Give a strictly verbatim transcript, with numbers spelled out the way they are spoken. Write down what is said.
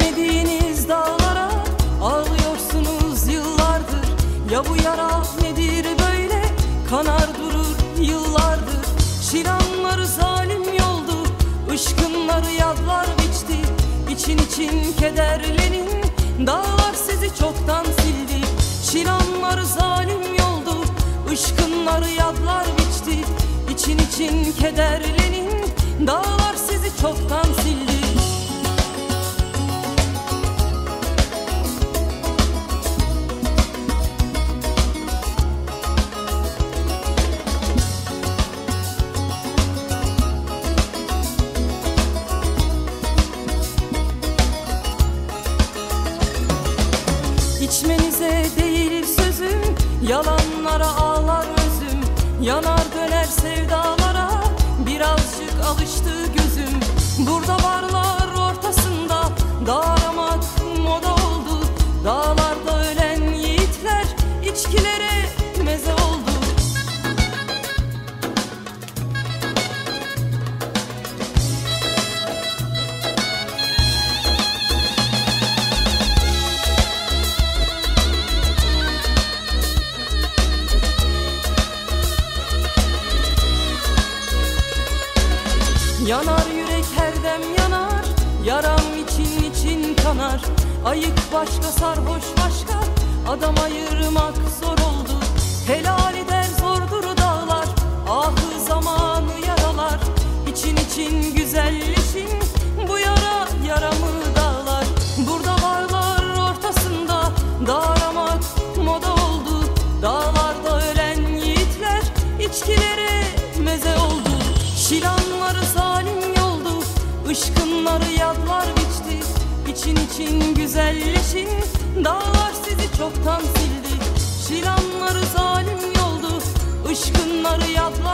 Gitmediğiniz dağlara ağlıyorsunuz yıllardır. Ya bu yara nedir böyle, kanar durur yıllardır. Şiranları zalim yoldu, ışkınları yadlar biçti. İçin için kederlenin, dağlar sizi çoktan sildi. Şiranları zalim yoldu, ışkınları yadlar biçti. İçin için kederlenin, dağlar sizi çoktan sildi. İçmenize değil sözüm, yalanlara ağlar özüm. Yanar döner sevdalara, birazcık alıştı gözüm. Burada varlar ortasında, dağ aramak moda oldu. Dağlarda ölen yiğitler, içkilere meze oldu. Yanar yürek her dem yanar, yaram için için kanar. Ayık başka, sarhoş başka, adam ayırmak zor oldu. Helal eder zordur dağlar, ahı zamanı yaralar. İçin için güzelleşin, bu yara yaramı dağlar. Burada varlar ortasında, dağ aramak moda oldu. Dağlarda ölen yiğitler, içkilere meze oldu. Şiranları zalim yoldu, ışkınları yadlar biçti. İçin için güzelleşin, dağlar sizi çoktan sildi. Şiranları zalim yoldu, ışkınları yadlar